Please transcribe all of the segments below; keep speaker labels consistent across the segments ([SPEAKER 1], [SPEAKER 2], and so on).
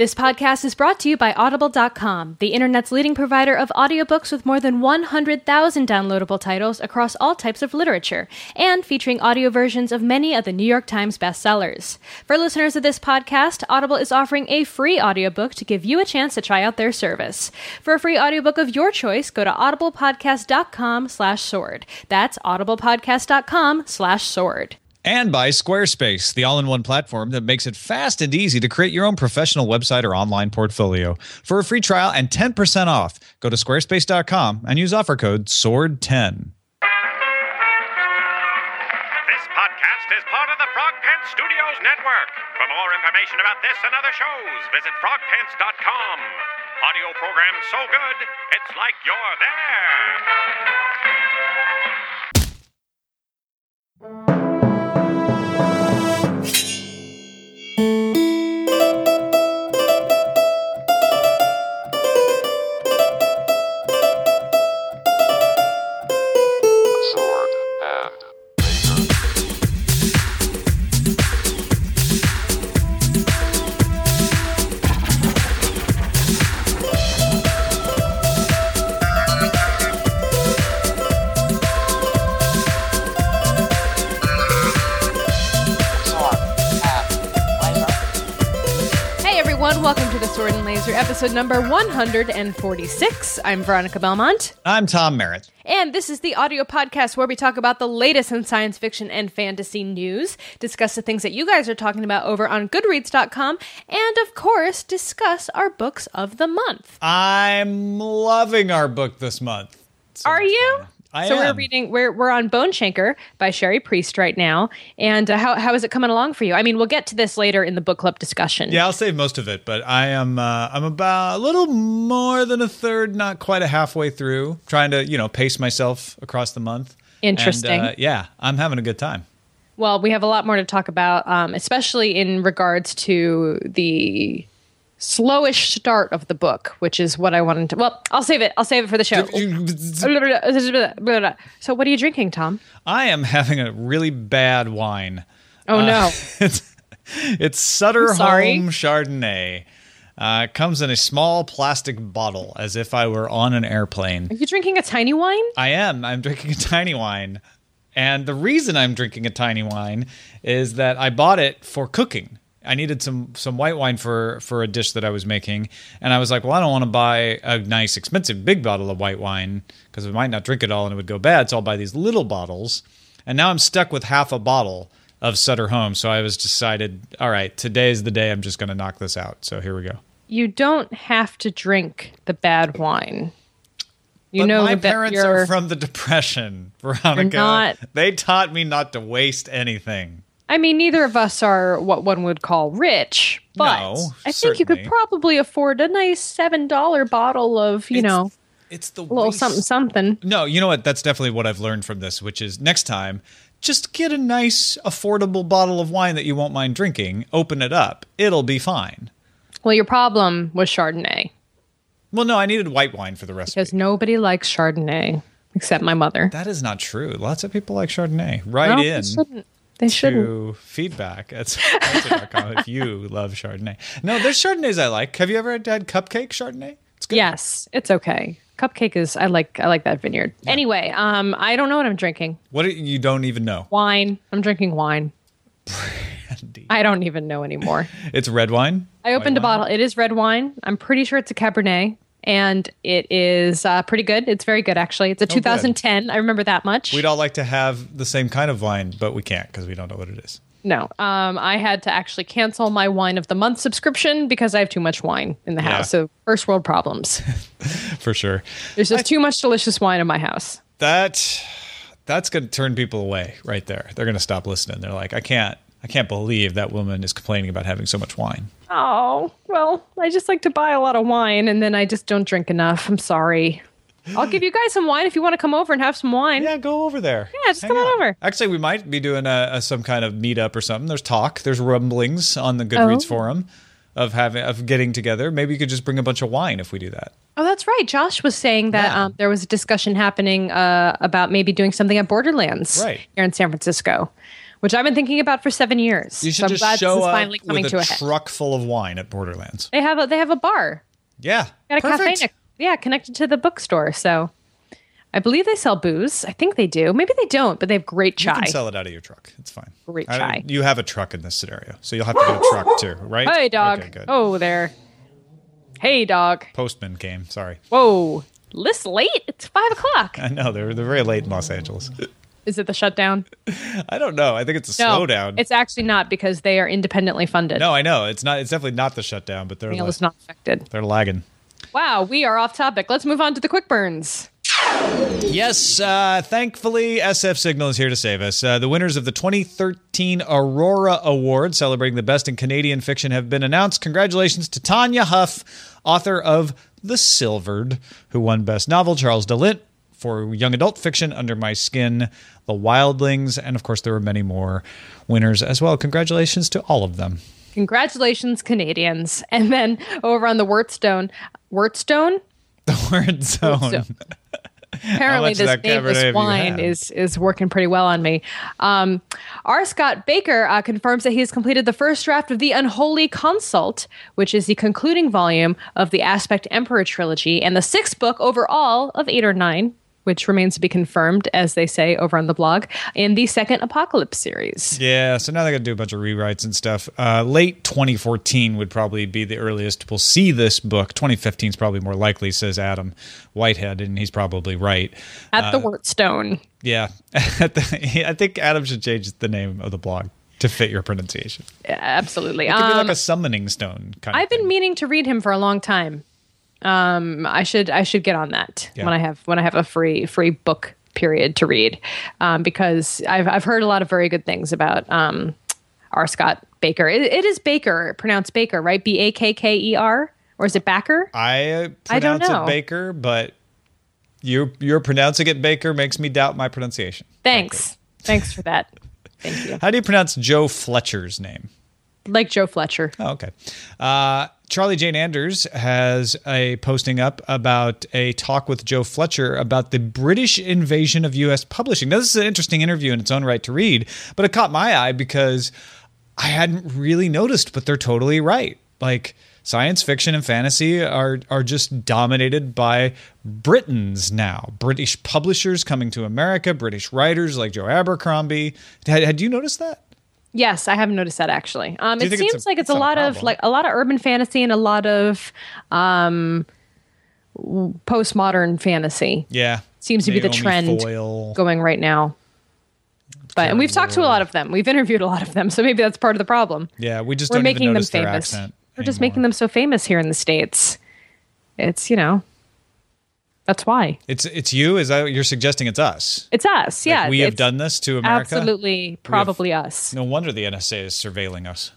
[SPEAKER 1] This podcast is brought to you by Audible.com, the internet's leading provider of audiobooks with more than 100,000 downloadable titles across all types of literature, and featuring audio versions of many of the New York Times bestsellers. For listeners of this podcast, Audible is offering a free audiobook to give you a chance to try out their service. For a free audiobook of your choice, go to audiblepodcast.com/sword. That's audiblepodcast.com/sword.
[SPEAKER 2] And by Squarespace, the all-in-one platform that makes it fast and easy to create your own professional website or online portfolio. For a free trial and 10% off, go to squarespace.com and use offer code SWORD10.
[SPEAKER 3] This podcast is part of the Frog Pants Studios Network. For more information about this and other shows, visit frogpants.com. Audio program so good, it's like you're there.
[SPEAKER 1] Welcome to the Sword and Laser, episode number 146. I'm Veronica Belmont.
[SPEAKER 2] I'm Tom Merritt.
[SPEAKER 1] And this is the audio podcast where we talk about the latest in science fiction and fantasy news, discuss the things that you guys are talking about over on Goodreads.com, and of course, discuss our books of the month.
[SPEAKER 2] I'm loving our book this month.
[SPEAKER 1] Are you?
[SPEAKER 2] Fun.
[SPEAKER 1] We're on Bone Shanker by Sherry Priest right now. And how is it coming along for you? I mean, we'll get to this later in the book club discussion.
[SPEAKER 2] Yeah, I'll save most of it, but I'm about a little more than a third, not quite a halfway through, trying to, pace myself across the month.
[SPEAKER 1] Interesting.
[SPEAKER 2] And, yeah, I'm having a good time.
[SPEAKER 1] Well, we have a lot more to talk about, especially in regards to the slowish start of the book, which is what I wanted to... Well, I'll save it for the show. So what are you drinking, Tom?
[SPEAKER 2] I am having a really bad wine.
[SPEAKER 1] Oh, no.
[SPEAKER 2] It's Sutter Home Chardonnay. It comes in a small plastic bottle, as if I were on an airplane.
[SPEAKER 1] Are you drinking a tiny wine?
[SPEAKER 2] I am. I'm drinking a tiny wine. And the reason I'm drinking a tiny wine is that I bought it for cooking. I needed some white wine for a dish that I was making. And I was like, well, I don't want to buy a nice, expensive, big bottle of white wine because I might not drink it all and it would go bad. So I'll buy these little bottles. And now I'm stuck with half a bottle of Sutter Home. So I was decided, all right, today's the day I'm just going to knock this out. So here we go.
[SPEAKER 1] You don't have to drink the bad wine.
[SPEAKER 2] But my parents are from the Depression, Veronica. They taught me not to waste anything.
[SPEAKER 1] I mean, neither of us are what one would call rich, but
[SPEAKER 2] no,
[SPEAKER 1] I think you could probably afford a nice $7 bottle of,
[SPEAKER 2] it's the
[SPEAKER 1] little something.
[SPEAKER 2] No, you know what? That's definitely what I've learned from this, which is next time, just get a nice, affordable bottle of wine that you won't mind drinking. Open it up. It'll be fine.
[SPEAKER 1] Well, your problem was Chardonnay.
[SPEAKER 2] Well, no, I needed white wine for the recipe.
[SPEAKER 1] Because nobody likes Chardonnay except my mother.
[SPEAKER 2] That is not true. Lots of people like Chardonnay.
[SPEAKER 1] They shouldn't.
[SPEAKER 2] Feedback at Spencer.com if you love Chardonnay. No, there's Chardonnays I like. Have you ever had Cupcake Chardonnay? It's good.
[SPEAKER 1] Yes, it's okay. Cupcake is, I like that vineyard. Yeah. Anyway, I don't know what I'm drinking.
[SPEAKER 2] You don't even know?
[SPEAKER 1] Wine. I'm drinking wine.
[SPEAKER 2] Brandy.
[SPEAKER 1] I don't even know anymore.
[SPEAKER 2] It's red wine?
[SPEAKER 1] I opened a bottle. It is red wine. I'm pretty sure it's a Cabernet. And it is pretty good. It's very good, actually. It's a 2010. Good. I remember that much.
[SPEAKER 2] We'd all like to have the same kind of wine, but we can't because we don't know what it is.
[SPEAKER 1] No. I had to actually cancel my Wine of the Month subscription because I have too much wine in the house. So first world problems.
[SPEAKER 2] For sure.
[SPEAKER 1] There's just too much delicious wine in my house.
[SPEAKER 2] That's going to turn people away right there. They're going to stop listening. They're like, I can't believe that woman is complaining about having so much wine.
[SPEAKER 1] Oh, well, I just like to buy a lot of wine, and then I just don't drink enough. I'm sorry. I'll give you guys some wine if you want to come over and have some wine.
[SPEAKER 2] Yeah, go over there.
[SPEAKER 1] Yeah, just come on over.
[SPEAKER 2] Actually, we might be doing some kind of meetup or something. There's rumblings on the Goodreads forum of getting together. Maybe you could just bring a bunch of wine if we do that.
[SPEAKER 1] Oh, that's right. Josh was saying that there was a discussion happening about maybe doing something at Borderlands here in San Francisco, which I've been thinking about for 7 years.
[SPEAKER 2] You should
[SPEAKER 1] so I'm glad
[SPEAKER 2] just show
[SPEAKER 1] this is
[SPEAKER 2] up
[SPEAKER 1] finally coming
[SPEAKER 2] with
[SPEAKER 1] to
[SPEAKER 2] a
[SPEAKER 1] a head.
[SPEAKER 2] truck full of wine at Borderlands.
[SPEAKER 1] They have a bar.
[SPEAKER 2] Yeah,
[SPEAKER 1] Got a
[SPEAKER 2] perfect.
[SPEAKER 1] cafe connected to the bookstore. So I believe they sell booze. I think they do. Maybe they don't, but they have great
[SPEAKER 2] You
[SPEAKER 1] chai.
[SPEAKER 2] can sell it out of your truck. It's fine.
[SPEAKER 1] Great
[SPEAKER 2] I-
[SPEAKER 1] chai.
[SPEAKER 2] You have a truck in this scenario, so you'll have to get a truck too, right?
[SPEAKER 1] Hey, dog.
[SPEAKER 2] Okay, good.
[SPEAKER 1] Oh, there. Hey, dog.
[SPEAKER 2] Postman came. Sorry.
[SPEAKER 1] Whoa. This late? It's 5 o'clock.
[SPEAKER 2] I know they're very late in Los Angeles.
[SPEAKER 1] Is it the shutdown?
[SPEAKER 2] I don't know. I think it's a
[SPEAKER 1] No,
[SPEAKER 2] slowdown.
[SPEAKER 1] it's actually not because they are independently funded.
[SPEAKER 2] No, I know it's not. It's definitely not the shutdown, but
[SPEAKER 1] Mail is not affected.
[SPEAKER 2] they're lagging.
[SPEAKER 1] Wow, we are off topic. Let's move on to the quick burns.
[SPEAKER 2] Yes, thankfully, SF Signal is here to save us. The winners of the 2013 Aurora Award, celebrating the best in Canadian fiction, have been announced. Congratulations to Tanya Huff, author of The Silvered, who won Best Novel, Charles DeLint for young adult fiction, Under My Skin, The Wildlings, and of course there were many more winners as well. Congratulations to all of them.
[SPEAKER 1] Congratulations, Canadians. And then over on the Wurtstone?
[SPEAKER 2] The word zone.
[SPEAKER 1] Apparently,
[SPEAKER 2] much of
[SPEAKER 1] this
[SPEAKER 2] that Cabernet have
[SPEAKER 1] nameless
[SPEAKER 2] you
[SPEAKER 1] wine
[SPEAKER 2] had?
[SPEAKER 1] is working pretty well on me. R. Scott Baker confirms that he has completed the first draft of The Unholy Consult, which is the concluding volume of the Aspect Emperor trilogy and the 6th book overall of 8 or 9, which remains to be confirmed, as they say over on the blog, in the second Apocalypse series.
[SPEAKER 2] Yeah, so now they're going to do a bunch of rewrites and stuff. Late 2014 would probably be the earliest we'll see this book. 2015 is probably more likely, says Adam Whitehead, and he's probably right.
[SPEAKER 1] At the Wurtstone.
[SPEAKER 2] Yeah, I think Adam should change the name of the blog to fit your pronunciation.
[SPEAKER 1] Yeah, absolutely.
[SPEAKER 2] It could be like a summoning stone kind of
[SPEAKER 1] I've been
[SPEAKER 2] thing.
[SPEAKER 1] meaning to read him for a long time. I should get on that
[SPEAKER 2] Yeah.
[SPEAKER 1] when I have a free book period to read, because I've heard a lot of very good things about R. Scott Baker. It is Baker, pronounced Baker, right? Bakker, or is it Backer?
[SPEAKER 2] I
[SPEAKER 1] I don't
[SPEAKER 2] pronounce
[SPEAKER 1] know.
[SPEAKER 2] it Baker, but you're pronouncing it Baker makes me doubt my pronunciation.
[SPEAKER 1] Thanks for that. Thank you.
[SPEAKER 2] How do you pronounce Joe Fletcher's name?
[SPEAKER 1] Like Joe Fletcher.
[SPEAKER 2] Oh, okay. Charlie Jane Anders has a posting up about a talk with Joe Fletcher about the British invasion of U.S. publishing. Now, this is an interesting interview in its own right to read, but it caught my eye because I hadn't really noticed, but they're totally right. Like, science fiction and fantasy are just dominated by Britons now. British publishers coming to America, British writers like Joe Abercrombie. Had you noticed that?
[SPEAKER 1] Yes, I haven't noticed that actually. It
[SPEAKER 2] think
[SPEAKER 1] seems like it's a
[SPEAKER 2] not a
[SPEAKER 1] lot of
[SPEAKER 2] problem?
[SPEAKER 1] a lot of urban fantasy and a lot of postmodern fantasy.
[SPEAKER 2] Yeah.
[SPEAKER 1] Seems to be the
[SPEAKER 2] Naomi
[SPEAKER 1] trend
[SPEAKER 2] Foyle.
[SPEAKER 1] going right now. And we've talked to a lot of them. We've interviewed a lot of them, so maybe that's part of the problem.
[SPEAKER 2] Yeah, we just
[SPEAKER 1] We're
[SPEAKER 2] don't even
[SPEAKER 1] making them
[SPEAKER 2] notice their
[SPEAKER 1] famous.
[SPEAKER 2] accent
[SPEAKER 1] We're just
[SPEAKER 2] anymore.
[SPEAKER 1] making them so famous here in the States. It's, that's why.
[SPEAKER 2] It's you? Is that what you're suggesting? It's us.
[SPEAKER 1] It's us. Yeah.
[SPEAKER 2] We have
[SPEAKER 1] it's
[SPEAKER 2] done this to America?
[SPEAKER 1] Absolutely. Probably us.
[SPEAKER 2] No wonder the NSA is surveilling us.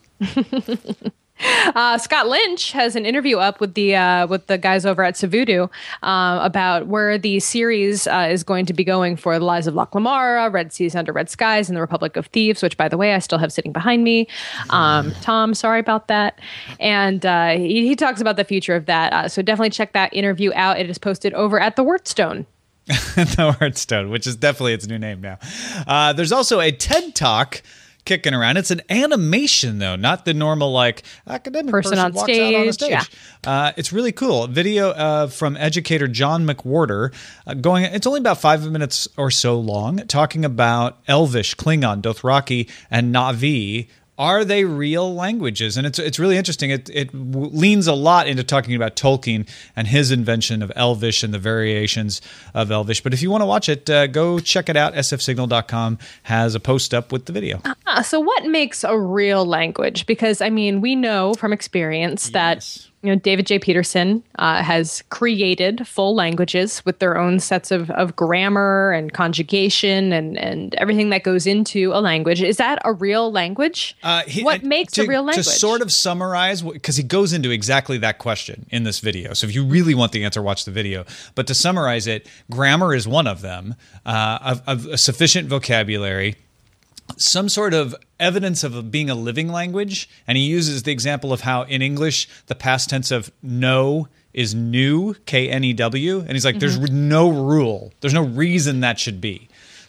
[SPEAKER 1] Scott Lynch has an interview up with the guys over at Savudu about where the series is going to be going for The Lies of Locke Lamara, Red Seas Under Red Skies, and The Republic of Thieves, which, by the way, I still have sitting behind me. Tom, sorry about that. And he talks about the future of that. So definitely check that interview out. It is posted over at the Wurtstone.
[SPEAKER 2] The Hearthstone, which is definitely its new name now. There's also a TED Talk kicking around. It's an animation, though, not the normal, like, academic person
[SPEAKER 1] on
[SPEAKER 2] walks out on a
[SPEAKER 1] stage,
[SPEAKER 2] stage. It's really cool. Video from educator John McWhorter it's only about 5 minutes or so long, talking about Elvish, Klingon, Dothraki, and Na'vi. Are they real languages? And it's really interesting. It leans a lot into talking about Tolkien and his invention of Elvish and the variations of Elvish. But if you want to watch it, go check it out. sfsignal.com has a post up with the video.
[SPEAKER 1] So what makes a real language? Because, we know from experience that David J. Peterson has created full languages with their own sets of grammar and conjugation and everything that goes into a language. Is that a real language? What makes a real language?
[SPEAKER 2] To sort of summarize, because he goes into exactly that question in this video. So if you really want the answer, watch the video. But to summarize it, grammar is one of them, of a sufficient vocabulary, some sort of evidence of being a living language. And he uses the example of how in English, the past tense of know is knew, K-N-E-W. And he's like, there's no rule. There's no reason that should be.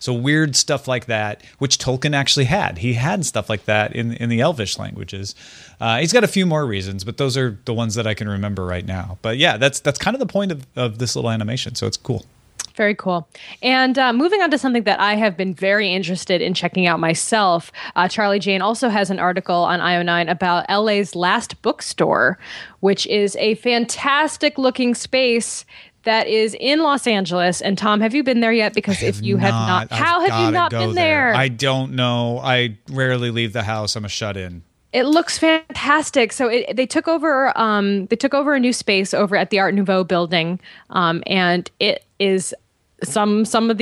[SPEAKER 2] So weird stuff like that, which Tolkien actually had. He had stuff like that in the Elvish languages. He's got a few more reasons, but those are the ones that I can remember right now. But yeah, that's kind of the point of this little animation. So it's cool.
[SPEAKER 1] Very cool. And moving on to something that I have been very interested in checking out myself, Charlie Jane also has an article on IO9 about LA's Last Bookstore, which is a fantastic looking space that is in Los Angeles. And Tom, have you been there yet? Because if you have not, how have you not been there?
[SPEAKER 2] I don't know. I rarely leave the house. I'm a shut-in.
[SPEAKER 1] It looks fantastic. So they took over a new space over at the Art Nouveau building, and it is some of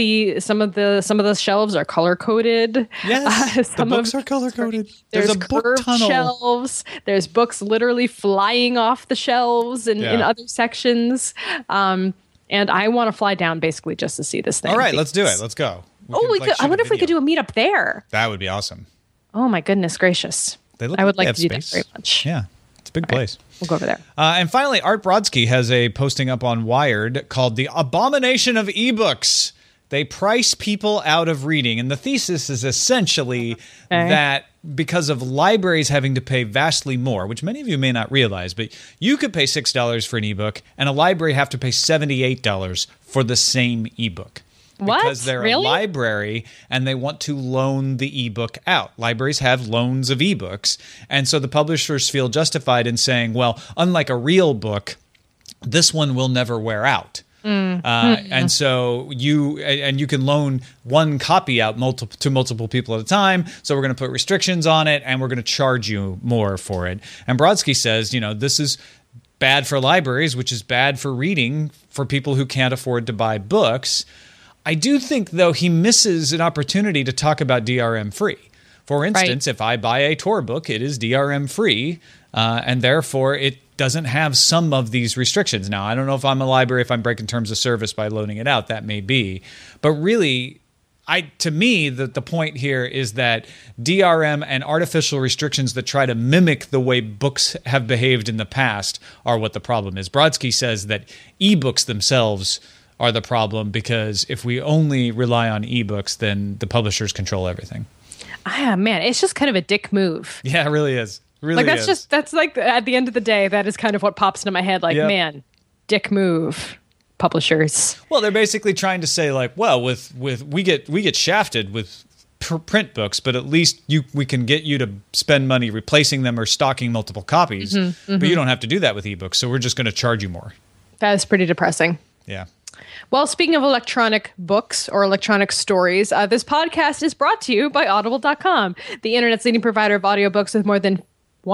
[SPEAKER 1] the shelves are color coded.
[SPEAKER 2] Yes, the books are color coded. There's a book tunnel.
[SPEAKER 1] Shelves. There's books literally flying off the shelves in other sections. And I want to fly down basically just to see this thing.
[SPEAKER 2] All right, let's do it. Let's go.
[SPEAKER 1] I wonder if we could do a meetup there.
[SPEAKER 2] That would be awesome.
[SPEAKER 1] Oh my goodness gracious! I would like to do that very much.
[SPEAKER 2] Yeah, it's a big place.
[SPEAKER 1] We'll go over there.
[SPEAKER 2] And finally, Art Brodsky has a posting up on Wired called "The Abomination of Ebooks." They price people out of reading, and the thesis is essentially that because of libraries having to pay vastly more, which many of you may not realize, but you could pay $6 for an ebook, and a library have to pay $78 for the same ebook.
[SPEAKER 1] What?
[SPEAKER 2] Because they're a library and they want to loan the ebook out. Libraries have loans of ebooks. And so the publishers feel justified in saying, well, unlike a real book, this one will never wear out. And so you can loan one copy out to multiple people at a time. So we're going to put restrictions on it and we're going to charge you more for it. And Brodsky says, this is bad for libraries, which is bad for reading for people who can't afford to buy books. I do think, though, he misses an opportunity to talk about DRM free. For instance, if I buy a Tor book, it is DRM free, and therefore it doesn't have some of these restrictions. Now, I don't know if I'm a library, if I'm breaking terms of service by loaning it out, that may be. But really, to me, the point here is that DRM and artificial restrictions that try to mimic the way books have behaved in the past are what the problem is. Brodsky says that ebooks themselves are the problem because if we only rely on ebooks, then the publishers control everything.
[SPEAKER 1] Ah, man, it's just kind of a dick move.
[SPEAKER 2] Yeah, it really is. Really
[SPEAKER 1] that's like at the end of the day, that is kind of what pops into my head. Like, man, dick move, publishers.
[SPEAKER 2] Well, they're basically trying to say like, well, with we get shafted with print books, but at least we can get you to spend money replacing them or stocking multiple copies. But you don't have to do that with ebooks, so we're just going to charge you more.
[SPEAKER 1] That is pretty depressing.
[SPEAKER 2] Yeah.
[SPEAKER 1] Well, speaking of electronic books or electronic stories, this podcast is brought to you by Audible.com, the internet's leading provider of audiobooks with more than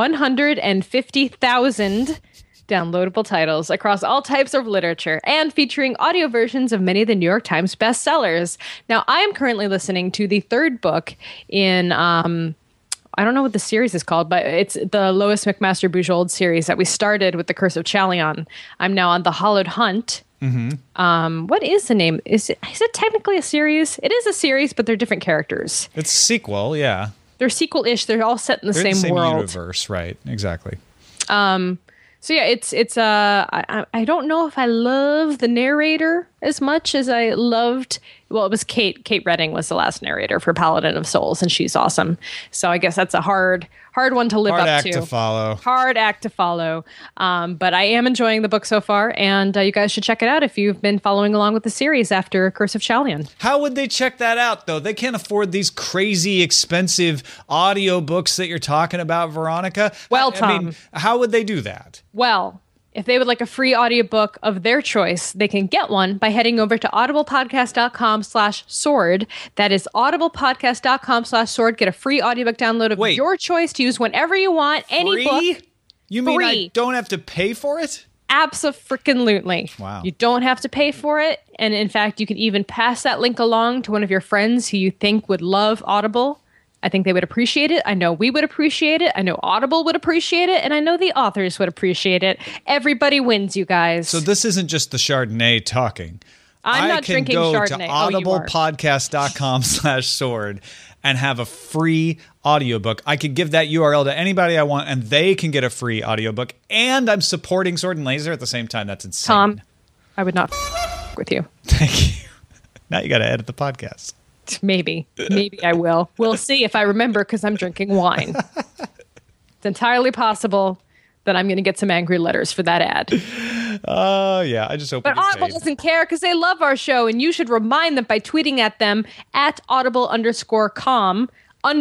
[SPEAKER 1] 150,000 downloadable titles across all types of literature and featuring audio versions of many of the New York Times bestsellers. Now, I am currently listening to the third book in I don't know what the series is called, but it's the Lois McMaster Bujold series that we started with The Curse of Chalion. I'm now on The Hollowed Hunt. What is the name? Is it technically a series? It is a series, but they're different characters.
[SPEAKER 2] It's a sequel, yeah.
[SPEAKER 1] They're sequel-ish. They're all set in the same world.
[SPEAKER 2] Universe, right? Exactly.
[SPEAKER 1] So yeah, it's I don't know if I love the narrator as much as I loved. Well, it was Kate. Kate Redding was the last narrator for Paladin of Souls, and she's awesome. So I guess that's a hard one to live up to.
[SPEAKER 2] Hard act to follow.
[SPEAKER 1] Hard act to follow. But I am enjoying the book so far, and you guys should check it out if you've been following along with the series after Curse of Chalion.
[SPEAKER 2] How would they check that out, though? They can't afford these crazy, expensive audiobooks that you're talking about, Veronica.
[SPEAKER 1] Well, Tom.
[SPEAKER 2] I mean, how would they do that?
[SPEAKER 1] Well, if they would like a free audiobook of their choice, they can get one by heading over to audiblepodcast.com/sword. That is audiblepodcast.com/sword. Get a free audiobook download of your choice to use whenever you want. Any book.
[SPEAKER 2] You mean I don't have to pay for it?
[SPEAKER 1] Abso-freaking-lutely.
[SPEAKER 2] Wow.
[SPEAKER 1] You don't have to pay for it. And in fact, you can even pass that link along to one of your friends who you think would love Audible. I think they would appreciate it. I know we would appreciate it. I know Audible would appreciate it. And I know the authors would appreciate it. Everybody wins, you guys.
[SPEAKER 2] So this isn't just the Chardonnay talking.
[SPEAKER 1] I'm not drinking Chardonnay.
[SPEAKER 2] I can go to audiblepodcast.com/sword and have a free audiobook. I could give that URL to anybody I want, and they can get a free audiobook. And I'm supporting Sword and Laser at the same time. That's insane.
[SPEAKER 1] Tom, I would not with you.
[SPEAKER 2] Thank you. Now you got to edit the podcast.
[SPEAKER 1] Maybe I will. We'll see if I remember because I'm drinking wine. It's entirely possible that I'm going to get some angry letters for that ad.
[SPEAKER 2] Yeah, I just hope.
[SPEAKER 1] But Audible doesn't care because they love our show, and you should remind them by tweeting at them at audible_com,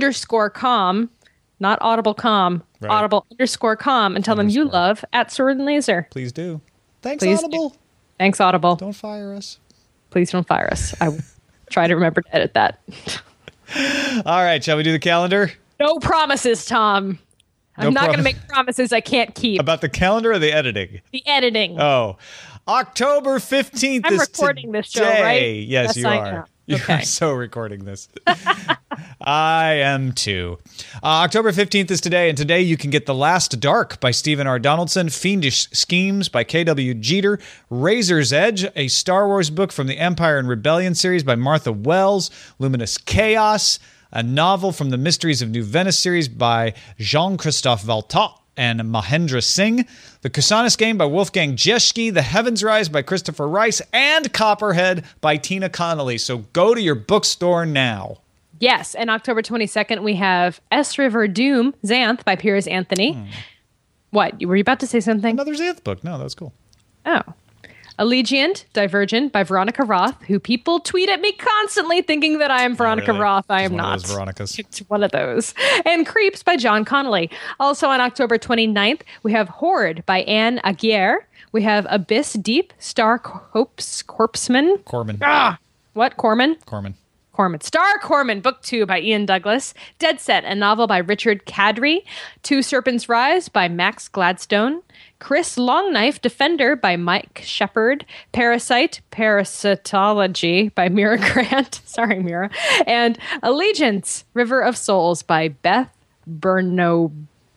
[SPEAKER 1] not audible.com,
[SPEAKER 2] Right.
[SPEAKER 1] audible_com, and tell them you love at Sword and Laser.
[SPEAKER 2] Please do. Thanks,
[SPEAKER 1] Please
[SPEAKER 2] Audible.
[SPEAKER 1] Thanks, Audible.
[SPEAKER 2] Don't fire us.
[SPEAKER 1] Please don't fire us. I will try to remember to edit that.
[SPEAKER 2] All right, shall we do the calendar?
[SPEAKER 1] No promises, Tom. I'm not going to make promises I can't keep.
[SPEAKER 2] About the calendar or the editing?
[SPEAKER 1] The editing.
[SPEAKER 2] Oh, October 15th
[SPEAKER 1] I'm
[SPEAKER 2] is
[SPEAKER 1] recording this show,
[SPEAKER 2] today.
[SPEAKER 1] right?
[SPEAKER 2] Yes, you
[SPEAKER 1] I
[SPEAKER 2] are.
[SPEAKER 1] know.
[SPEAKER 2] You
[SPEAKER 1] Okay.
[SPEAKER 2] are so recording this. I am too. October 15th is today, and today you can get The Last Dark by Stephen R. Donaldson, Fiendish Schemes by K.W. Jeter, Razor's Edge, a Star Wars book from the Empire and Rebellion series by Martha Wells, Luminous Chaos, a novel from the Mysteries of New Venice series by Jean-Christophe Valtot and Mahendra Singh, The Kusanis Game by Wolfgang Jeschke, The Heavens Rise by Christopher Rice, and Copperhead by Tina Connolly. So go to your bookstore now.
[SPEAKER 1] Yes, and October 22nd, we have S. River Doom, Xanth by Piers Anthony. What? Were you about to say something?
[SPEAKER 2] Another Xanth book. No, that was cool.
[SPEAKER 1] Oh. Allegiant, Divergent by Veronica Roth, who people tweet at me constantly thinking that I am Veronica
[SPEAKER 2] Really?
[SPEAKER 1] Roth. I
[SPEAKER 2] She's
[SPEAKER 1] am
[SPEAKER 2] one of
[SPEAKER 1] not.
[SPEAKER 2] those Veronicas.
[SPEAKER 1] It's one of those. And Creeps by John Connolly. Also on October 29th, we have Horde by Anne Aguirre. We have Abyss Deep, Star Corpsman.
[SPEAKER 2] Corman.
[SPEAKER 1] What? Corman?
[SPEAKER 2] Corman.
[SPEAKER 1] Star Corman, Book 2 by Ian Douglas. Dead Set, a novel by Richard Cadry. Two Serpents Rise by Max Gladstone. Chris Longknife, Defender by Mike Shepard. Parasite, Parasitology by Mira Grant. Sorry, Mira. And Allegiance, River of Souls by Beth Bernobic.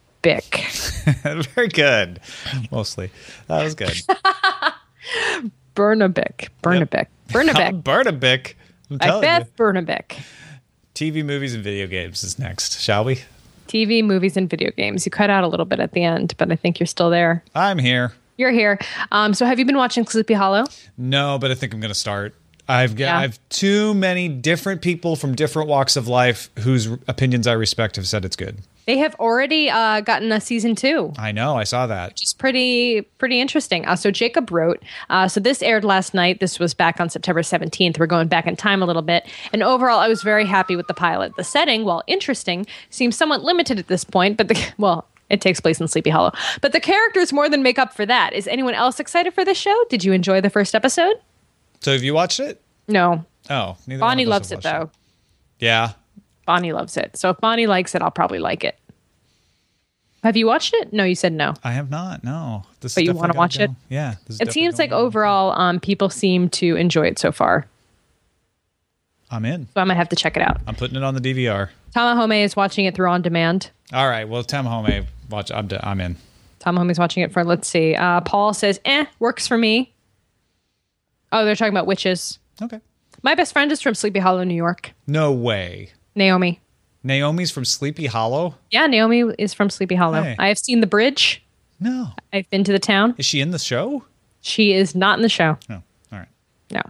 [SPEAKER 2] Very good. Mostly. That was good.
[SPEAKER 1] Bernobic.
[SPEAKER 2] Bernabic. I'm
[SPEAKER 1] By
[SPEAKER 2] telling
[SPEAKER 1] Beth
[SPEAKER 2] you.
[SPEAKER 1] Bernobic.
[SPEAKER 2] TV, movies, and video games is next, shall we?
[SPEAKER 1] TV, movies, and video games. You cut out a little bit at the end, but I think you're still there.
[SPEAKER 2] I'm here.
[SPEAKER 1] You're here. So have you been watching Sleepy Hollow?
[SPEAKER 2] No, but I think I'm going to start. I've too many different people from different walks of life whose opinions I respect have said it's good.
[SPEAKER 1] They have already gotten a season 2.
[SPEAKER 2] I know. I saw that.
[SPEAKER 1] Which is pretty interesting. So Jacob wrote, so this aired last night. This was back on September 17th. We're going back in time a little bit. And overall, I was very happy with the pilot. The setting, while interesting, seems somewhat limited at this point, but it takes place in Sleepy Hollow. But the characters more than make up for that. Is anyone else excited for this show? Did you enjoy the first episode?
[SPEAKER 2] So have you watched it?
[SPEAKER 1] No.
[SPEAKER 2] Oh, neither
[SPEAKER 1] Bonnie
[SPEAKER 2] one of us
[SPEAKER 1] loves
[SPEAKER 2] have
[SPEAKER 1] it,
[SPEAKER 2] watched
[SPEAKER 1] though.
[SPEAKER 2] Yeah.
[SPEAKER 1] Bonnie loves it. So if Bonnie likes it, I'll probably like it. Have you watched it? No, you said no.
[SPEAKER 2] I have not. No. This
[SPEAKER 1] But
[SPEAKER 2] is
[SPEAKER 1] you
[SPEAKER 2] definitely
[SPEAKER 1] wanna
[SPEAKER 2] gotta
[SPEAKER 1] watch
[SPEAKER 2] go.
[SPEAKER 1] it?
[SPEAKER 2] Yeah.
[SPEAKER 1] It seems like overall, people seem to enjoy it so far.
[SPEAKER 2] I'm in.
[SPEAKER 1] So I'm going to have to check it out.
[SPEAKER 2] I'm putting it on the DVR.
[SPEAKER 1] Tamahome is watching it through On Demand.
[SPEAKER 2] All right. Well, Tamahome, watch. I'm in.
[SPEAKER 1] Tamahome's watching it for, let's see. Paul says, works for me. Oh, they're talking about witches.
[SPEAKER 2] Okay.
[SPEAKER 1] My best friend is from Sleepy Hollow, New York.
[SPEAKER 2] No way.
[SPEAKER 1] Naomi.
[SPEAKER 2] Naomi's from Sleepy Hollow?
[SPEAKER 1] Yeah, Naomi is from Sleepy Hollow.
[SPEAKER 2] Hey.
[SPEAKER 1] I have seen the bridge.
[SPEAKER 2] No.
[SPEAKER 1] I've been to the town.
[SPEAKER 2] Is she in the show?
[SPEAKER 1] She is not in the show.
[SPEAKER 2] No. All right.
[SPEAKER 1] No.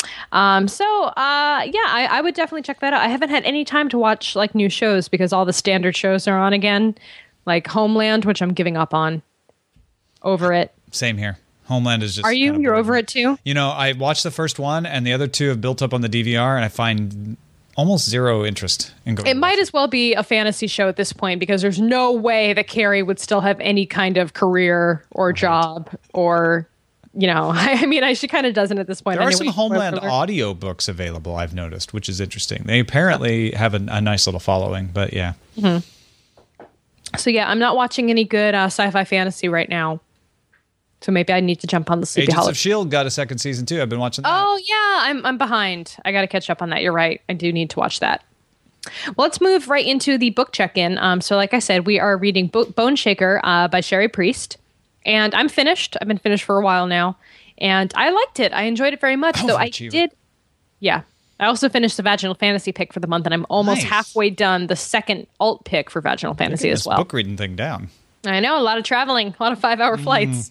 [SPEAKER 1] I would definitely check that out. I haven't had any time to watch like new shows because all the standard shows are on again, like Homeland, which I'm giving up on. Over it.
[SPEAKER 2] Same here. Homeland is just.
[SPEAKER 1] Are you? You're over it too?
[SPEAKER 2] You know, I watched the first one, and the other two have built up on the DVR, and I find almost zero interest in going.
[SPEAKER 1] It might as well be a fantasy show at this point because there's no way that Carrie would still have any kind of career or job or, I mean, she kind of doesn't at this point.
[SPEAKER 2] There are
[SPEAKER 1] anyway.
[SPEAKER 2] some Homeland audio books available, I've noticed, which is interesting. They apparently have a nice little following, but yeah.
[SPEAKER 1] Mm-hmm. So yeah, I'm not watching any good sci-fi fantasy right now. So maybe I need to jump on the Sleepy
[SPEAKER 2] Agents
[SPEAKER 1] Hollow.
[SPEAKER 2] of S.H.I.E.L.D. got a second season too. I've been watching that.
[SPEAKER 1] Oh yeah, I'm behind. I got to catch up on that. You're right. I do need to watch that. Well, let's move right into the book check-in. So like I said, we are reading Bone Shaker by Sherry Priest. And I'm finished. I've been finished for a while now. And I liked it. I enjoyed it very much. Though I did. Yeah. I also finished the Vaginal Fantasy pick for the month. And I'm almost halfway done the second alt pick for Vaginal Fantasy as well.
[SPEAKER 2] Book reading thing down.
[SPEAKER 1] I know, a lot of traveling, a lot of 5-hour flights.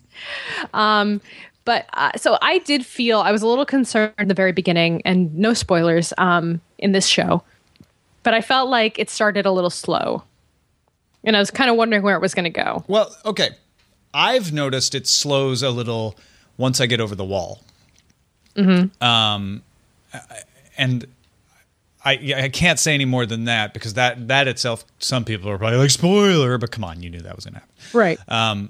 [SPEAKER 1] So I did feel, I was a little concerned at the very beginning, and no spoilers, in this show. But I felt like it started a little slow. And I was kind of wondering where it was going to go.
[SPEAKER 2] Well, okay. I've noticed it slows a little once I get over the wall. Mm-hmm. And I can't say any more than that because that itself, some people are probably like, spoiler, but come on, you knew that was going to happen.
[SPEAKER 1] Right.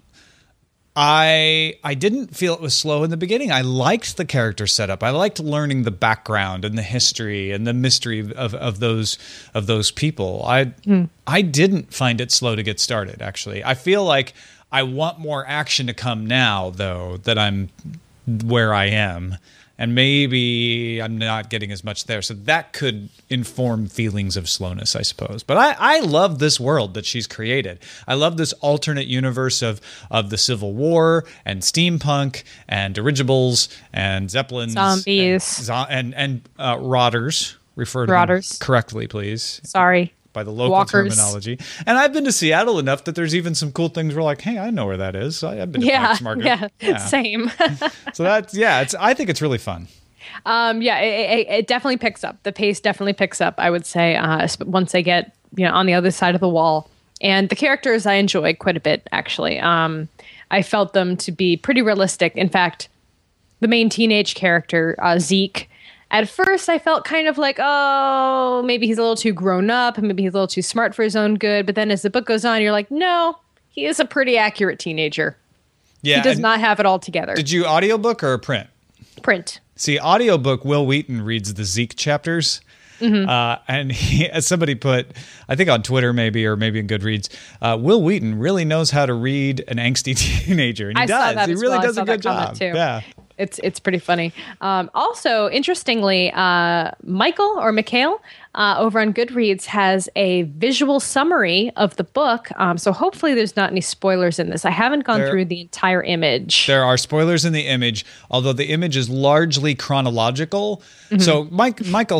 [SPEAKER 2] I didn't feel it was slow in the beginning. I liked the character setup. I liked learning the background and the history and the mystery of those people. I didn't find it slow to get started, actually. I feel like I want more action to come now, though, that I'm where I am. And maybe I'm not getting as much there. So that could inform feelings of slowness, I suppose. But I love this world that she's created. I love this alternate universe of the Civil War and steampunk and dirigibles and zeppelins.
[SPEAKER 1] Zombies.
[SPEAKER 2] And rotters. Refer to
[SPEAKER 1] rotters
[SPEAKER 2] them correctly, please.
[SPEAKER 1] Sorry.
[SPEAKER 2] By the local
[SPEAKER 1] Walkers.
[SPEAKER 2] terminology. And I've been to Seattle enough that there's even some cool things where like, hey, I know where that is. I've been to Fox Market.
[SPEAKER 1] Yeah, same.
[SPEAKER 2] So that's, I think it's really fun.
[SPEAKER 1] It definitely picks up. The pace definitely picks up, I would say, once they get, on the other side of the wall. And the characters I enjoy quite a bit, actually. I felt them to be pretty realistic. In fact, the main teenage character, Zeke, at first, I felt kind of like, oh, maybe he's a little too grown up, and maybe he's a little too smart for his own good. But then as the book goes on, you're like, no, he is a pretty accurate teenager. Yeah, he does not have it all together.
[SPEAKER 2] Did you audiobook or print?
[SPEAKER 1] Print.
[SPEAKER 2] See, audiobook, Will Wheaton reads the Zeke chapters. Mm-hmm. And he, as somebody put, I think on Twitter maybe, or maybe in Goodreads, Will Wheaton really knows how to read an angsty teenager. And he does. He really does a good job.
[SPEAKER 1] Too.
[SPEAKER 2] Yeah.
[SPEAKER 1] It's pretty funny. Also, interestingly, Michael over on Goodreads has a visual summary of the book. So hopefully there's not any spoilers in this. I haven't gone through the entire image.
[SPEAKER 2] There are spoilers in the image, although the image is largely chronological. Mm-hmm. So Mikhail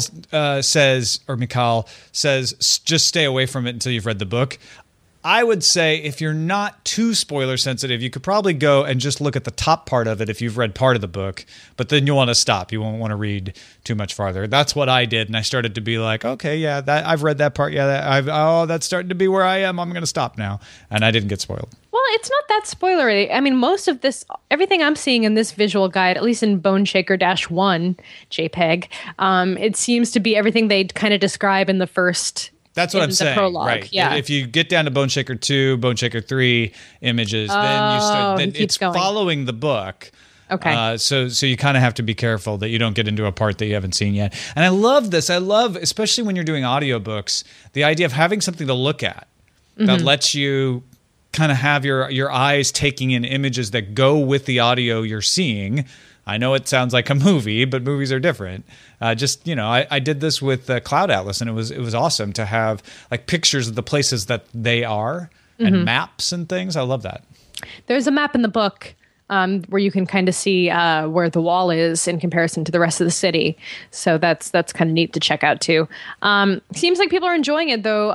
[SPEAKER 2] says, just stay away from it until you've read the book. I would say if you're not too spoiler sensitive, you could probably go and just look at the top part of it if you've read part of the book, but then you want to stop. You won't want to read too much farther. That's what I did, and I started to be like, okay, yeah, I've read that part. Yeah, that's starting to be where I am. I'm going to stop now, and I didn't get spoiled.
[SPEAKER 1] Well, it's not that spoilery. I mean, most of this, everything I'm seeing in this visual guide, at least in Bone Shaker -1 JPEG, it seems to be everything they kind of describe in the first.
[SPEAKER 2] That's what I'm saying.
[SPEAKER 1] Prologue.
[SPEAKER 2] Right.
[SPEAKER 1] Yeah.
[SPEAKER 2] If you get down to Bone Shaker 2, Bone Shaker 3 images, then you start. Then it's going. Following the book.
[SPEAKER 1] Okay.
[SPEAKER 2] So you kind of have to be careful that you don't get into a part that you haven't seen yet. And I love this. I love, especially when you're doing audiobooks, the idea of having something to look at that lets you kind of have your eyes taking in images that go with the audio you're seeing. I know it sounds like a movie, but movies are different. I did this with Cloud Atlas, and it was awesome to have like pictures of the places that they are and maps and things. I love that.
[SPEAKER 1] There's a map in the book where you can kind of see where the wall is in comparison to the rest of the city. So that's kind of neat to check out too. Seems like people are enjoying it though.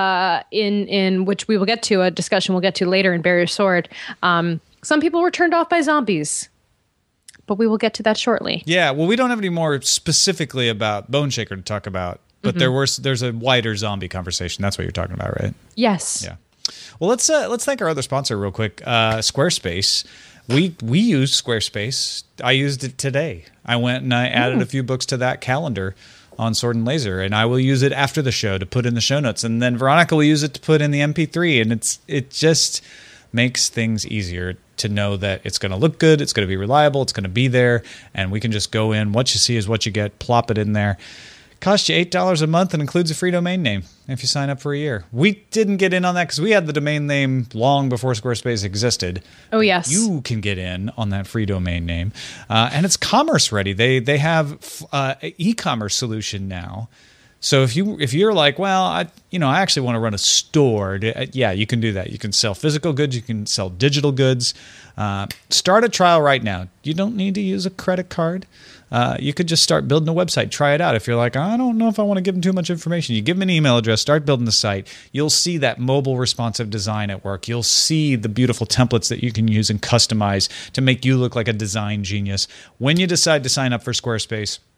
[SPEAKER 1] In which we will get to a discussion we'll get to later in Barrier Sword. Some people were turned off by zombies. But we will get to that shortly.
[SPEAKER 2] Yeah, well, we don't have any more specifically about Bone Shaker to talk about, but there's a wider zombie conversation. That's what you're talking about, right?
[SPEAKER 1] Yes.
[SPEAKER 2] Yeah. Well, let's thank our other sponsor real quick, Squarespace. We use Squarespace. I used it today. I went and I added a few books to that calendar on Sword and Laser, and I will use it after the show to put in the show notes, and then Veronica will use it to put in the MP3, and it just makes things easier to know that it's going to look good, it's going to be reliable, it's going to be there, and we can just go in. What you see is what you get. Plop it in there. Costs you $8 a month and includes a free domain name if you sign up for a year. We didn't get in on that because we had the domain name long before Squarespace existed.
[SPEAKER 1] Oh, yes.
[SPEAKER 2] You can get in on that free domain name. And it's commerce ready. They have an e-commerce solution now. So if you're like, well, I actually want to run a store, yeah, you can do that. You can sell physical goods, you can sell digital goods. Start a trial right now. You don't need to use a credit card. You could just start building a website. Try it out. If you're like, I don't know if I want to give them too much information, you give them an email address, start building the site. You'll see that mobile responsive design at work. You'll see the beautiful templates that you can use and customize to make you look like a design genius. When you decide to sign up for Squarespace,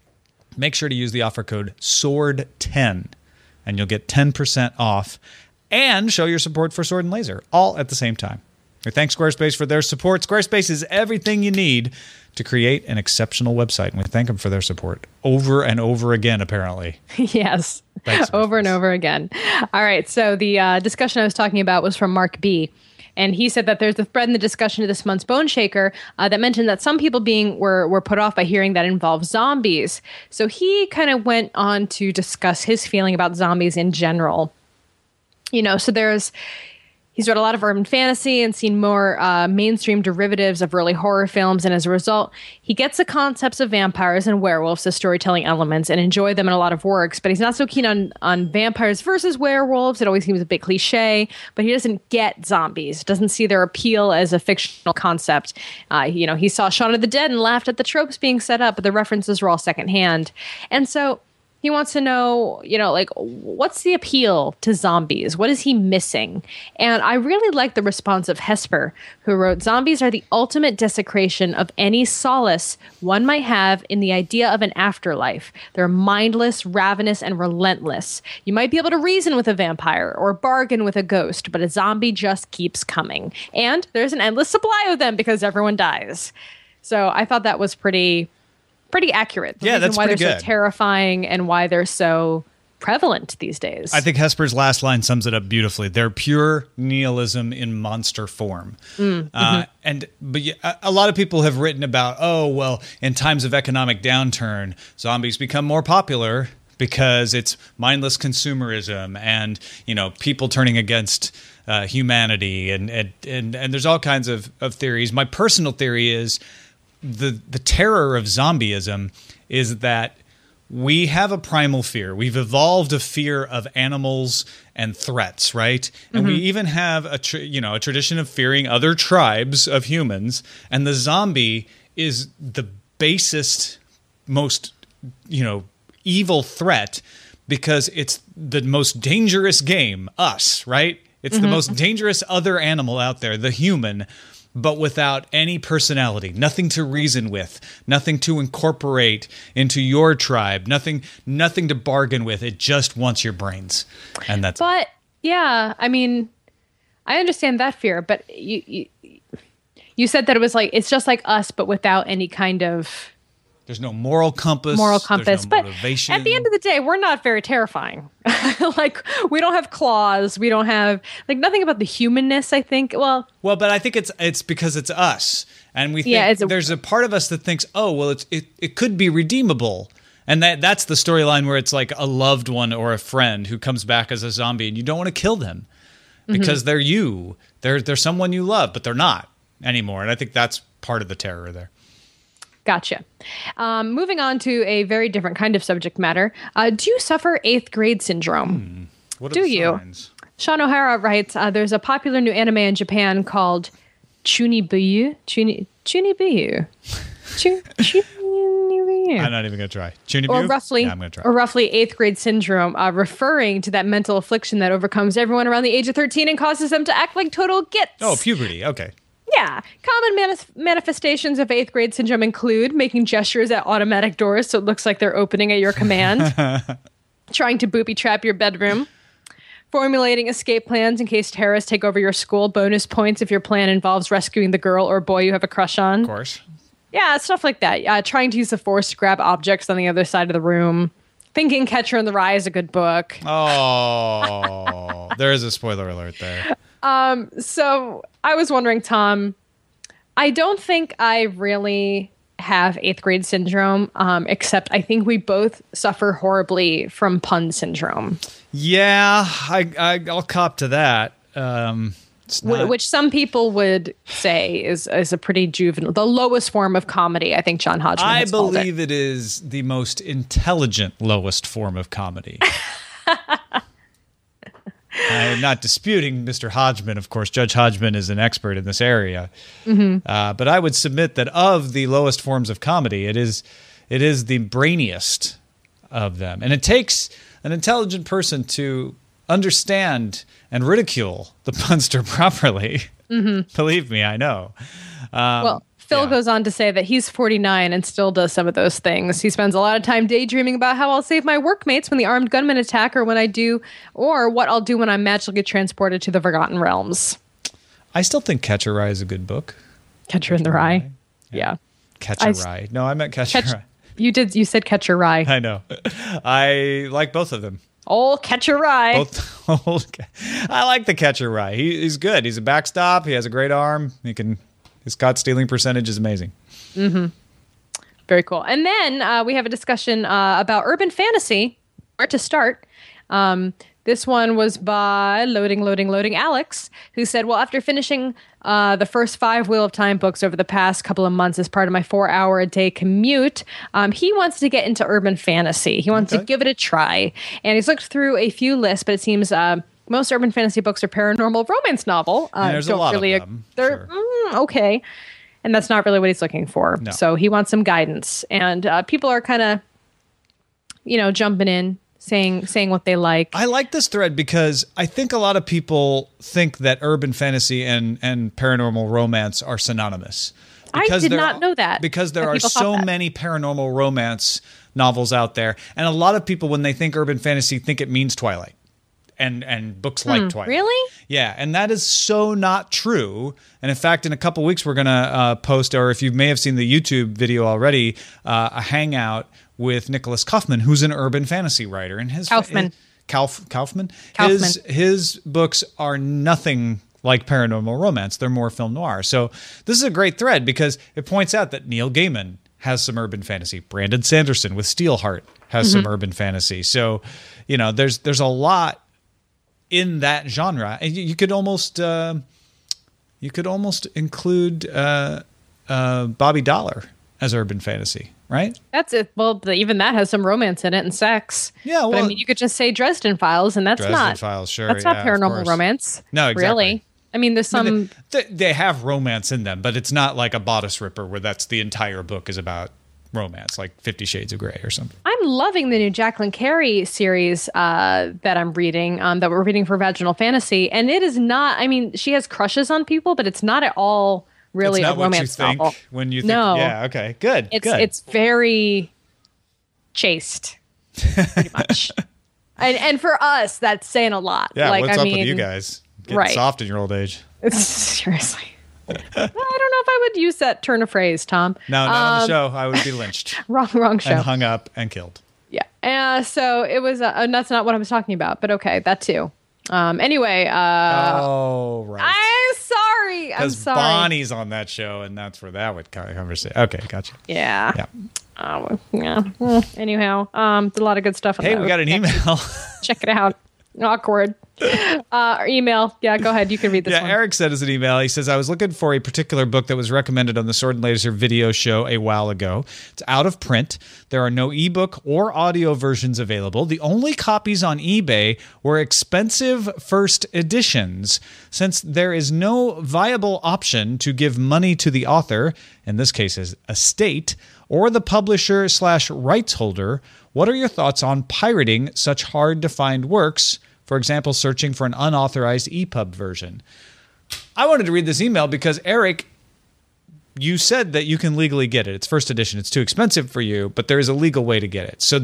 [SPEAKER 2] make sure to use the offer code SWORD10 and you'll get 10% off and show your support for Sword and Laser all at the same time. We thank Squarespace for their support. Squarespace is everything you need to create an exceptional website, and we thank them for their support over and over again, apparently.
[SPEAKER 1] Yes,
[SPEAKER 2] Thanks,
[SPEAKER 1] over and over again. All right, so the discussion I was talking about was from Mark B., and he said that there's a thread in the discussion of this month's Bone Shaker that mentioned that some people were put off by hearing that involves zombies. So he kind of went on to discuss his feeling about zombies in general. You know, so he's read a lot of urban fantasy and seen more mainstream derivatives of early horror films. And as a result, he gets the concepts of vampires and werewolves as storytelling elements and enjoy them in a lot of works. But he's not so keen on vampires versus werewolves. It always seems a bit cliche. But he doesn't get zombies, doesn't see their appeal as a fictional concept. You know, he saw Shaun of the Dead and laughed at the tropes being set up, but the references were all secondhand. And so he wants to know, you know, like, what's the appeal to zombies? What is he missing? And I really like the response of Hesper, who wrote, "Zombies are the ultimate desecration of any solace one might have in the idea of an afterlife. They're mindless, ravenous, and relentless. You might be able to reason with a vampire or bargain with a ghost, but a zombie just keeps coming. And there's an endless supply of them because everyone dies." So I thought that was pretty accurate.
[SPEAKER 2] Yeah, that's
[SPEAKER 1] why
[SPEAKER 2] pretty
[SPEAKER 1] they're
[SPEAKER 2] good.
[SPEAKER 1] so terrifying and why they're so prevalent these days.
[SPEAKER 2] I think Hesper's last line sums it up beautifully. They're pure nihilism in monster form. But a lot of people have written about, oh, well, in times of economic downturn, zombies become more popular because it's mindless consumerism and, you know, people turning against humanity. And there's all kinds of theories. My personal theory is the terror of zombieism is that we have a primal fear. We've evolved a fear of animals and threats, right? And we even have a tradition of fearing other tribes of humans. And the zombie is the basest, most, evil threat because it's the most dangerous game, us, right? It's the most dangerous other animal out there, the human, but without any personality, nothing to reason with, nothing to incorporate into your tribe, nothing to bargain with. It just wants your brains, and that's.
[SPEAKER 1] But yeah, I mean, I understand that fear, but you said that it was like it's just like us, but without any kind of.
[SPEAKER 2] There's no moral compass. There's no motivation.
[SPEAKER 1] But at the end of the day, we're not very terrifying. Like, we don't have claws. We don't have, like, nothing about the humanness, I think. Well,
[SPEAKER 2] but I think it's because it's us. And we think there's a part of us that thinks, oh, well, it could be redeemable. And that's the storyline where it's like a loved one or a friend who comes back as a zombie and you don't want to kill them because they're you. They're someone you love, but they're not anymore. And I think that's part of the terror there.
[SPEAKER 1] Gotcha. Moving on to a very different kind of subject matter. Do you suffer 8th grade syndrome?
[SPEAKER 2] What are
[SPEAKER 1] Do
[SPEAKER 2] the
[SPEAKER 1] you?
[SPEAKER 2] signs?
[SPEAKER 1] Sean O'Hara writes, there's a popular new anime in Japan called Chunibuyu. Chunibuyu. Chunibuyu.
[SPEAKER 2] I'm not even going to try. Chunibu?
[SPEAKER 1] Or roughly,
[SPEAKER 2] Yeah, I'm gonna try.
[SPEAKER 1] or roughly 8th grade syndrome, referring to that mental affliction that overcomes everyone around the age of 13 and causes them to act like total gits.
[SPEAKER 2] Oh, puberty. Okay.
[SPEAKER 1] Yeah. Common manifestations of 8th grade syndrome include making gestures at automatic doors so it looks like they're opening at your command, trying to booby trap your bedroom, formulating escape plans in case terrorists take over your school, bonus points if your plan involves rescuing the girl or boy you have a crush on.
[SPEAKER 2] Of course.
[SPEAKER 1] Yeah, stuff like that. Trying to use the Force to grab objects on the other side of the room. Thinking Catcher in the Rye is a good book.
[SPEAKER 2] Oh, there is a spoiler alert there.
[SPEAKER 1] So I was wondering, Tom, I don't think I really have 8th grade syndrome, except I think we both suffer horribly from pun syndrome.
[SPEAKER 2] Yeah, I'll cop to that.
[SPEAKER 1] Which some people would say is a pretty juvenile, the lowest form of comedy. I think John Hodgman has called it.
[SPEAKER 2] I believe it is the most intelligent lowest form of comedy. I'm not disputing Mr. Hodgman. Of course, Judge Hodgman is an expert in this area. But I would submit that of the lowest forms of comedy, it is the brainiest of them. And it takes an intelligent person to understand and ridicule the punster properly. Believe me, I know.
[SPEAKER 1] Phil
[SPEAKER 2] Yeah.
[SPEAKER 1] goes on to say that he's 49 and still does some of those things. He spends a lot of time daydreaming about how I'll save my workmates when the armed gunmen attack, or what I'll do when I'm magically transported to the Forgotten Realms.
[SPEAKER 2] I still think Catch a Rye is a good book.
[SPEAKER 1] Catcher in the Rye. Yeah.
[SPEAKER 2] Catch a Rye. No, I meant Catch a Rye.
[SPEAKER 1] You said Catcher Rye.
[SPEAKER 2] I know. I like both of them.
[SPEAKER 1] Old Catcher Rye.
[SPEAKER 2] Both. I like the Catcher Rye. He's good. He's a backstop. He has a great arm. His caught stealing percentage is amazing.
[SPEAKER 1] Very cool. And then we have a discussion about urban fantasy. Where to start? This one was by loading Alex, who said, well, after finishing the first 5 Wheel of Time books over the past couple of months as part of my 4-hour-a-day commute, he wants to get into urban fantasy. He wants to give it a try. And he's looked through a few lists, but it seems most urban fantasy books are paranormal romance novel.
[SPEAKER 2] And there's a lot of them.
[SPEAKER 1] They're
[SPEAKER 2] Sure.
[SPEAKER 1] okay. And that's not really what he's looking for.
[SPEAKER 2] No.
[SPEAKER 1] So he wants some guidance. And people are kind of, jumping in, saying what they like.
[SPEAKER 2] I like this thread because I think a lot of people think that urban fantasy and paranormal romance are synonymous.
[SPEAKER 1] I did not know that.
[SPEAKER 2] Because there
[SPEAKER 1] that
[SPEAKER 2] are
[SPEAKER 1] people thought
[SPEAKER 2] so
[SPEAKER 1] that.
[SPEAKER 2] many paranormal romance novels out there. And a lot of people, when they think urban fantasy, think it means Twilight and books like Twilight.
[SPEAKER 1] Really?
[SPEAKER 2] Yeah, and that is so not true. And in fact, in a couple weeks, we're going to post, or if you may have seen the YouTube video already, a hangout with Nicholas Kaufman, who's an urban fantasy writer. And
[SPEAKER 1] Kaufman.
[SPEAKER 2] Kaufman?
[SPEAKER 1] Kaufman.
[SPEAKER 2] His books are nothing like paranormal romance. They're more film noir. So this is a great thread because it points out that Neil Gaiman has some urban fantasy. Brandon Sanderson with Steelheart has some urban fantasy. So, there's a lot in that genre. And you could almost include Bobby Dollar as urban fantasy, right?
[SPEAKER 1] That's it. Well, even that has some romance in it and sex.
[SPEAKER 2] Yeah,
[SPEAKER 1] but I
[SPEAKER 2] well-
[SPEAKER 1] mean, you could just say Dresden Files, and that's
[SPEAKER 2] Dresden
[SPEAKER 1] not
[SPEAKER 2] Files, sure,
[SPEAKER 1] That's not
[SPEAKER 2] yeah, of
[SPEAKER 1] paranormal
[SPEAKER 2] course.
[SPEAKER 1] romance.
[SPEAKER 2] No, exactly.
[SPEAKER 1] Really. I mean, there's some.
[SPEAKER 2] They have romance in them, but it's not like a Bodice Ripper where that's the entire book is about romance, like 50 Shades of Grey or something.
[SPEAKER 1] I'm loving the new Jacqueline Carey series that I'm reading, that we're reading for Vaginal Fantasy, and it is not. I mean, she has crushes on people, but it's not at all really
[SPEAKER 2] It's not
[SPEAKER 1] a
[SPEAKER 2] what you
[SPEAKER 1] romance
[SPEAKER 2] think
[SPEAKER 1] novel.
[SPEAKER 2] when you think.
[SPEAKER 1] No.
[SPEAKER 2] Yeah. Okay. Good.
[SPEAKER 1] It's very chaste, pretty much. and for us, that's saying a lot.
[SPEAKER 2] Yeah.
[SPEAKER 1] Like,
[SPEAKER 2] what's
[SPEAKER 1] I
[SPEAKER 2] up
[SPEAKER 1] mean,
[SPEAKER 2] with you guys? Getting
[SPEAKER 1] right.
[SPEAKER 2] soft in your old age.
[SPEAKER 1] Seriously. I don't know if I would use that turn of phrase, Tom.
[SPEAKER 2] No, not on the show. I would be lynched
[SPEAKER 1] Wrong show.
[SPEAKER 2] and hung up and killed.
[SPEAKER 1] Yeah. So it was, that's not what I was talking about, but okay, that too. Anyway,
[SPEAKER 2] Oh, right.
[SPEAKER 1] I'm sorry. I'm
[SPEAKER 2] Because
[SPEAKER 1] sorry.
[SPEAKER 2] Bonnie's on that show, and that's where that would kind of conversation. Okay, gotcha.
[SPEAKER 1] Yeah.
[SPEAKER 2] Yeah.
[SPEAKER 1] Yeah. Anyhow, a lot of good stuff. On
[SPEAKER 2] Hey,
[SPEAKER 1] that.
[SPEAKER 2] we got an email.
[SPEAKER 1] Check it out. Awkward. Our email. Yeah, go ahead. You can read this
[SPEAKER 2] Yeah,
[SPEAKER 1] one.
[SPEAKER 2] Eric sent us an email. He says, I was looking for a particular book that was recommended on the Sword and Laser video show a while ago. It's out of print. There are no ebook or audio versions available. The only copies on eBay were expensive first editions. Since there is no viable option to give money to the author, in this case his estate, or the publisher/rights holder, what are your thoughts on pirating such hard-to-find works? For example, searching for an unauthorized EPUB version. I wanted to read this email because, Eric, you said that you can legally get it. It's first edition. It's too expensive for you, but there is a legal way to get it. So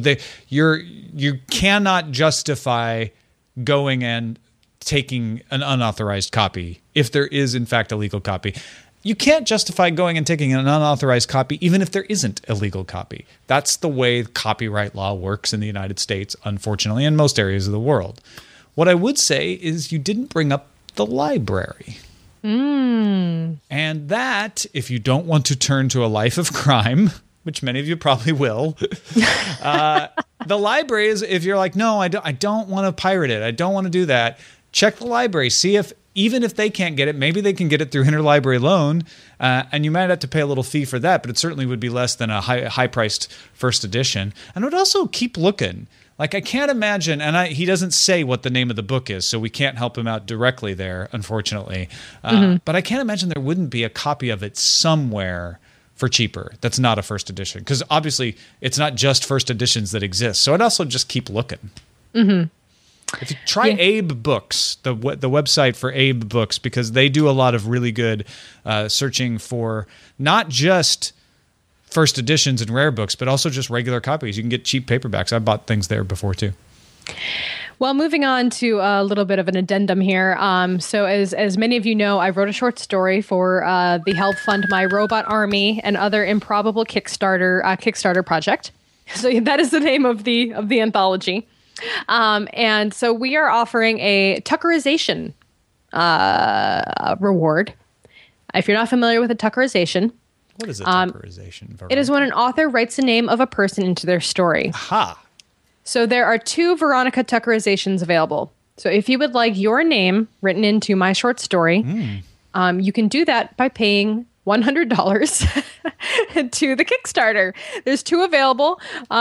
[SPEAKER 2] you cannot justify going and taking an unauthorized copy if there is, in fact, a legal copy. You can't justify going and taking an unauthorized copy even if there isn't a legal copy. That's the way copyright law works in the United States, unfortunately, in most areas of the world. What I would say is you didn't bring up the library. And that, if you don't want to turn to a life of crime, which many of you probably will, the library is, if you're like, no, I don't want to pirate it. I don't want to do that. Check the library. See if, even if they can't get it, maybe they can get it through interlibrary loan, and you might have to pay a little fee for that, but it certainly would be less than a high-priced first edition. And I would also keep looking. Like, I can't imagine, and he doesn't say what the name of the book is, so we can't help him out directly there, unfortunately. But I can't imagine there wouldn't be a copy of it somewhere for cheaper that's not a first edition. Because obviously, it's not just first editions that exist. So I'd also just keep looking. If you try Abe Books, the website for Abe Books, because they do a lot of really good searching for not just first editions and rare books, but also just regular copies. You can get cheap paperbacks. I bought things there before too.
[SPEAKER 1] Well, moving on to a little bit of an addendum here. So as many of you know, I wrote a short story for the Help Fund My Robot Army and Other Improbable Kickstarter project. So that is the name of the anthology. And so we are offering a Tuckerization reward. If you're not familiar with a Tuckerization,
[SPEAKER 2] what is a Tuckerization?
[SPEAKER 1] It is when an author writes the name of a person into their story.
[SPEAKER 2] Aha.
[SPEAKER 1] So there are 2 Veronica Tuckerizations available. So if you would like your name written into my short story, you can do that by paying $100 to the Kickstarter. There's 2 available.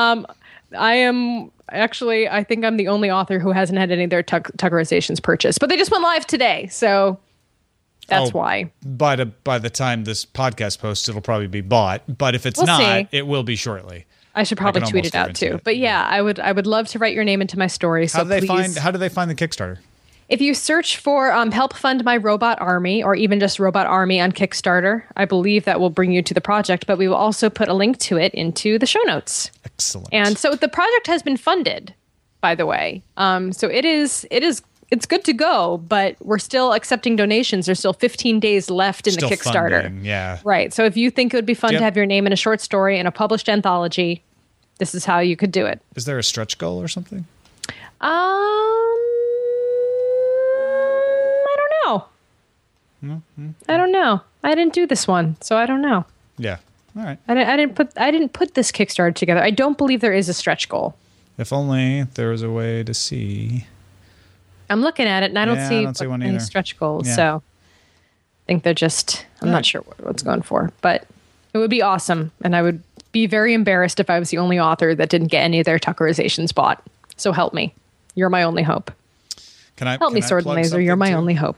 [SPEAKER 1] I think I'm the only author who hasn't had any of their Tuckerizations purchased, but they just went live today. So that's why.
[SPEAKER 2] By the time this podcast posts, it'll probably be bought. But if it's not, it will be shortly.
[SPEAKER 1] I should probably tweet it out too. But yeah, I would love to write your name into my story. So how do they
[SPEAKER 2] find the Kickstarter?
[SPEAKER 1] If you search for Help Fund My Robot Army, or even just Robot Army on Kickstarter, I believe that will bring you to the project, but we will also put a link to it into the show notes.
[SPEAKER 2] Excellent.
[SPEAKER 1] And so the project has been funded, by the way. So it's good to go, but we're still accepting donations. There's still 15 days left in the Kickstarter.
[SPEAKER 2] Funding, yeah.
[SPEAKER 1] Right. So if you think it would be fun to have your name in a short story in a published anthology, this is how you could do it.
[SPEAKER 2] Is there a stretch goal or something?
[SPEAKER 1] I don't know.
[SPEAKER 2] Mm-hmm.
[SPEAKER 1] I don't know. I didn't do this one, so I don't know.
[SPEAKER 2] Yeah. All right.
[SPEAKER 1] I didn't put this Kickstarter together. I don't believe there is a stretch goal.
[SPEAKER 2] If only there was a way to see.
[SPEAKER 1] I'm looking at it, and I don't see any stretch goals. Yeah. So I think they're just. I'm not sure what's going for, but it would be awesome, and I would be very embarrassed if I was the only author that didn't get any of their Tuckerizations bought. So help me. You're my only hope. Help me, Sword and Laser. You're my only hope.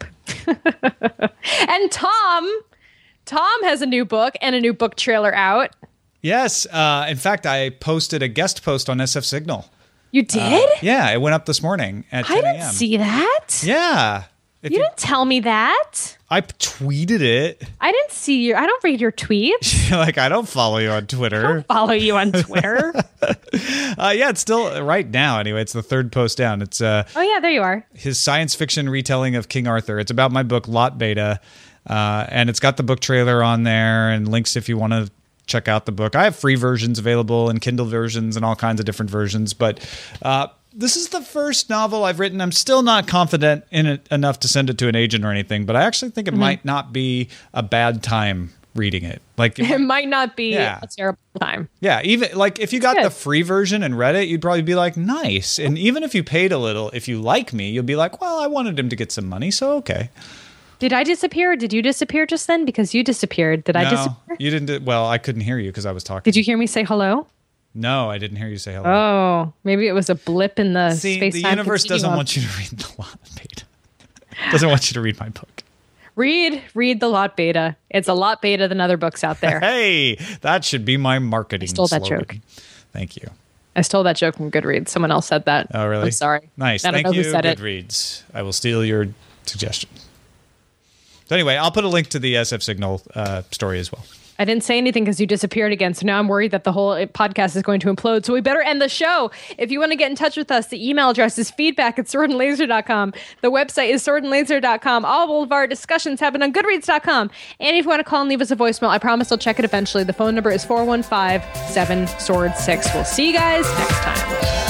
[SPEAKER 1] And Tom has a new book and a new book trailer out.
[SPEAKER 2] Yes. In fact, I posted a guest post on SF Signal.
[SPEAKER 1] You did?
[SPEAKER 2] Yeah, it went up this morning at 10 a.m.
[SPEAKER 1] I didn't see that.
[SPEAKER 2] Yeah.
[SPEAKER 1] You didn't tell me that.
[SPEAKER 2] I tweeted it.
[SPEAKER 1] I didn't see I don't read your tweets.
[SPEAKER 2] Like, I don't follow you on Twitter.
[SPEAKER 1] I don't follow you on Twitter.
[SPEAKER 2] Yeah, it's still right now. Anyway, it's the 3rd post down. It's
[SPEAKER 1] oh yeah, there you are.
[SPEAKER 2] His science fiction retelling of King Arthur. It's about my book Lot Beta, and it's got the book trailer on there and links if you want to check out the book. I have free versions available and Kindle versions and all kinds of different versions, but this is the first novel I've written. I'm still not confident in it enough to send it to an agent or anything, but I actually think it might not be a bad time reading it. Like
[SPEAKER 1] it might not be a terrible time.
[SPEAKER 2] Yeah, even like if you got the free version and read it, you'd probably be like, nice. And even if you paid a little, if you like me, you'll be like, well, I wanted him to get some money, so okay.
[SPEAKER 1] Did I disappear? Or did you disappear just then? Because you disappeared. Did I disappear?
[SPEAKER 2] You didn't. Well, I couldn't hear you because I was talking.
[SPEAKER 1] Did you hear me say hello?
[SPEAKER 2] No, I didn't hear you say hello.
[SPEAKER 1] Oh, maybe it was a blip in the space-time.
[SPEAKER 2] The universe doesn't want you to read the Lot Beta. Doesn't want you to read my book.
[SPEAKER 1] Read the Lot Beta. It's a lot beta than other books out there.
[SPEAKER 2] Hey, that should be my marketing slogan.
[SPEAKER 1] I stole that joke.
[SPEAKER 2] Thank you.
[SPEAKER 1] I stole that joke from Goodreads. Someone else said that.
[SPEAKER 2] Oh, really?
[SPEAKER 1] I'm sorry.
[SPEAKER 2] Nice. Thank you, Goodreads. I will steal your suggestion. So anyway, I'll put a link to the SF Signal story as well.
[SPEAKER 1] I didn't say anything because you disappeared again. So now I'm worried that the whole podcast is going to implode. So we better end the show. If you want to get in touch with us, the email address is feedback@swordandlaser.com. The website is swordandlaser.com. All of our discussions happen on goodreads.com. And if you want to call and leave us a voicemail, I promise I'll check it eventually. The phone number is 415-7-SWORD-6. We'll see you guys next time.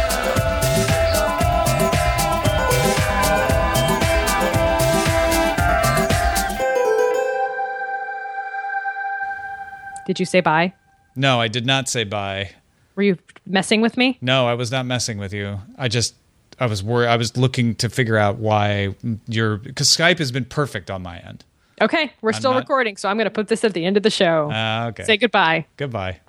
[SPEAKER 1] Did you say bye?
[SPEAKER 2] No, I did not say bye.
[SPEAKER 1] Were you messing with me?
[SPEAKER 2] No, I was not messing with you. I was worried. I was looking to figure out why because Skype has been perfect on my end.
[SPEAKER 1] Okay, we're still recording, so I'm going to put this at the end of the show.
[SPEAKER 2] Okay.
[SPEAKER 1] Say goodbye.
[SPEAKER 2] Goodbye.